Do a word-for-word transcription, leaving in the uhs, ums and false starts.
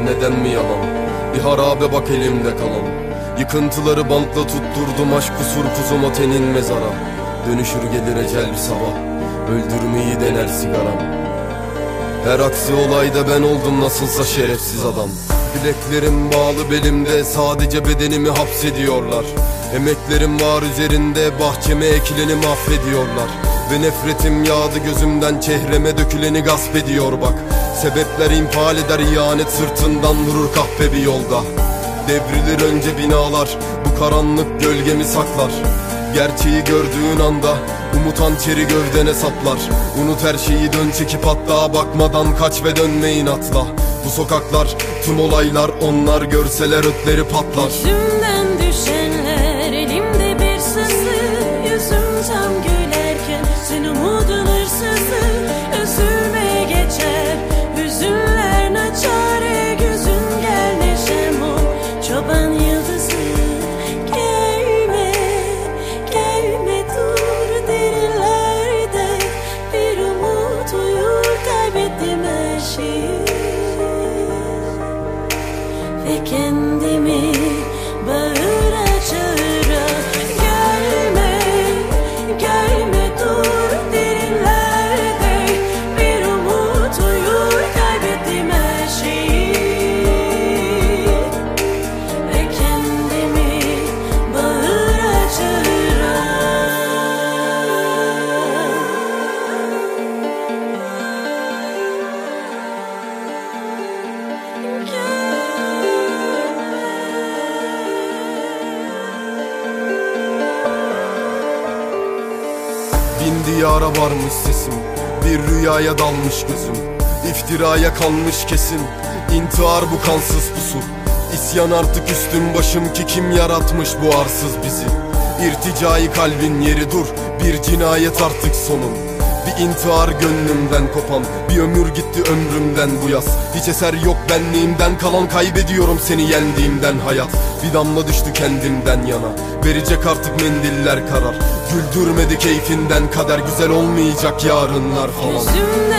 neden mi yalan? Bir harabe bak elimde kalan. Yıkıntıları bantla tutturdum, aşk kusur kuzum o tenin mezara. Dönüşür gelir ecel bir sabah, öldürmeyi dener sigaram. Her aksi olayda ben oldum nasılsa şerefsiz adam. Bileklerim bağlı belimde, sadece bedenimi hapsediyorlar. Emeklerim var üzerinde, bahçeme ekileni mahvediyorlar. Ve nefretim yağdı gözümden, çehreme döküleni gasp ediyor bak. Sebepler infial eder, ihanet sırtından vurur kahpe bir yolda. Devrilir önce binalar, bu karanlık gölgemi saklar. Gerçeği gördüğün anda umut hançeri gövdene saplar. Unut her şeyi, dön çekip hatta bakmadan kaç ve dönme inatla. Bu sokaklar, tüm olaylar, onlar görseler ötleri patlar. Yüzümden düşenler, elimde bir sızı. Yüzüm tam gülerken sen umudun hırsızı. Üzülme geçer, hüzünler naçare. Gözün gel neşem ol, çoban yıldızı. Gelme, gelme dur derinlerde. Bir umut uyur, kaybettim her şeyi. Ve kendimi bağıra çağıra. Gelme, gelme dur derinlerde. Bir umut uyur, kaybettim her şeyi. Ve kendimi bağıra çağıra. Bin diyara varmış sesim, bir rüyaya dalmış gözüm. İftiraya kanmış kesin, intihar bu kansız pusu. İsyan artık üstüm başım ki kim yaratmış bu arsız bizi. İrticai kalbin yeri dur, bir cinayet artık sonum. Bir intihar gönlümden kopan, bir ömür gitti ömrümden bu yaz. Hiç eser yok benliğimden kalan, kaybediyorum seni yendiğimden hayat. Bir damla düştü kendimden yana, verecek artık mendiller karar. Güldürmedi keyfinden kader, güzel olmayacak yarınlar falan. Yüzümden